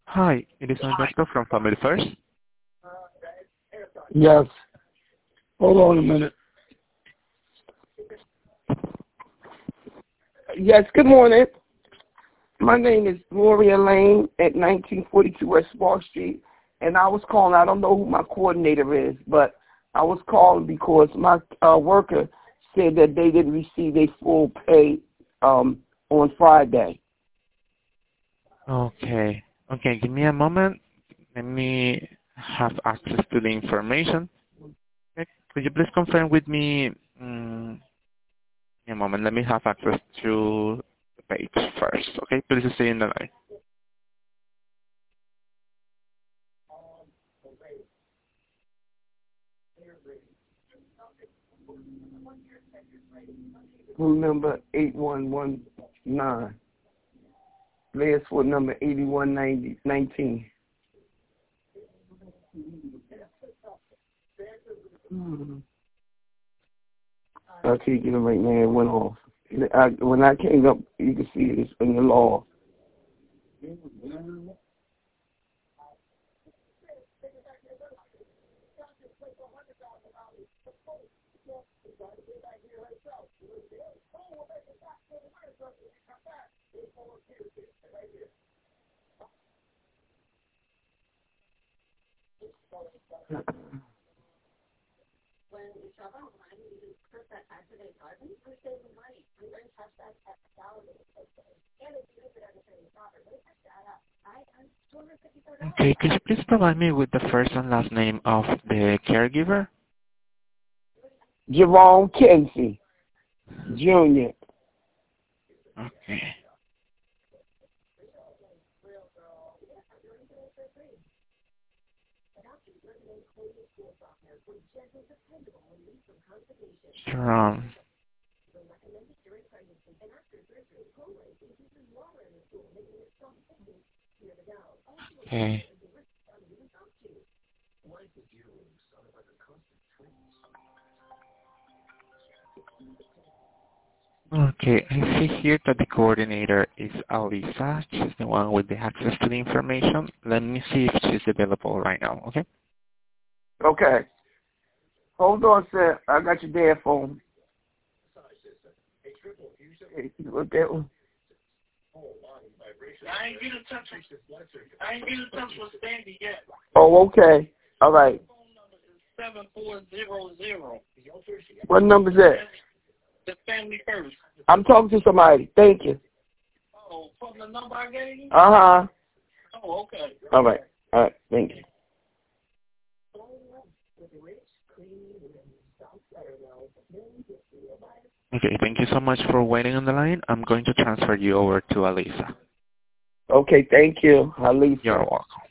Hi, it is Alberto from Family First. Yes. Hold on a minute. Yes, good morning. My name is Gloria Lane at 1942 West Wall Street, and I was calling. I don't know who my coordinator is, but I was calling because my worker said that they didn't receive their full pay on Friday. Okay, give me a moment. Let me have access to the information. Okay. Could you please confirm with me, a moment, let me have access to the page first. Okay, please stay in the line. Room number 8119. Last four number 8119. I can't get it right now. It went off. When I came up, you can see it's in the law. Okay, could you please provide me with the first and last name of the caregiver? Jerome Kinsey, Jr. Okay. Jerome. Okay. Okay, I see here that the coordinator is Alisa. She's the one with the access to the information. Let me see if she's available right now, okay? Okay. Hold on, sir. I got your dad phone. Hey, you look that one? I ain't get in touch with Sandy yet. Oh, okay. All right. 7400. What number is that? The Family First. I'm talking to somebody. Thank you. Oh, from the number I gave you? Uh-huh. Oh, okay. All right. All right. Thank you. Okay, thank you so much for waiting on the line. I'm going to transfer you over to Alisa. Okay. Thank you, Alisa. You're welcome.